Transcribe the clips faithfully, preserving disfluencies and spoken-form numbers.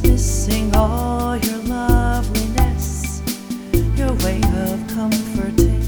was missing all your loveliness, your way of comforting.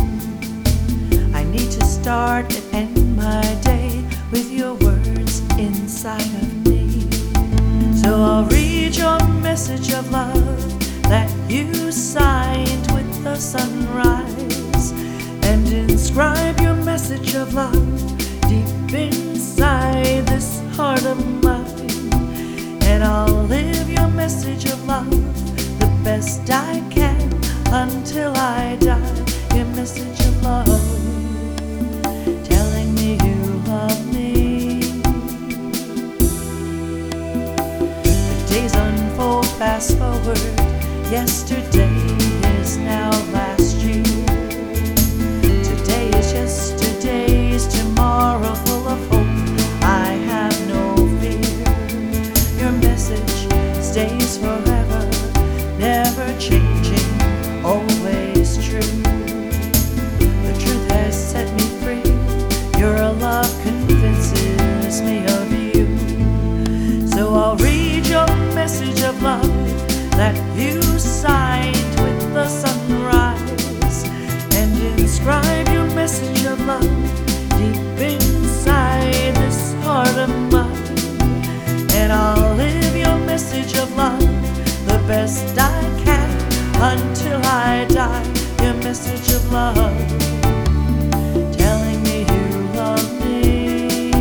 I need to start and end my day with your words inside of me. So I'll read your message of love that you signed with the sunrise, and inscribe your message of love deep inside this heart of mine. And I'll live your message of love the best I can until I die. Your message of love, telling me you love me. The days unfold fast forward. Yesterday is now last year. Today is yesterday's tomorrow, full of hope. I have no fear. Your message stays forever, never changing, always true. The truth has set me free. Your love convinces me of you. So I'll read your message of love that you signed with the sunrise, and inscribe your message of love deep inside this heart of mine. And I'll live your message of love the best I can until I die. Your message of love, telling me you love me.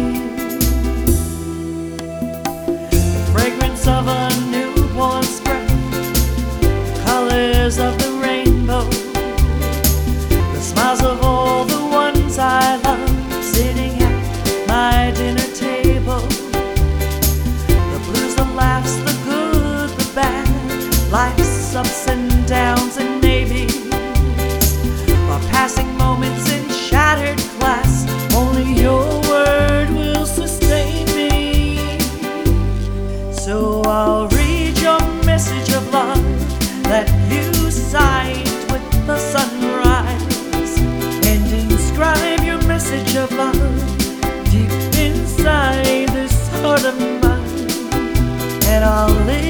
The fragrance of a newborn's breath, the colors of the rainbow, the smiles of all the ones I love, sitting at my dinner table. The blues, the laughs, the good, the bad, life's ups and downs and maybes, while passing moments in shattered glass. Only your word will sustain me. So I'll read your message of love that you signed with the sunrise, and inscribe your message of love deep inside this heart of mine. And I'll live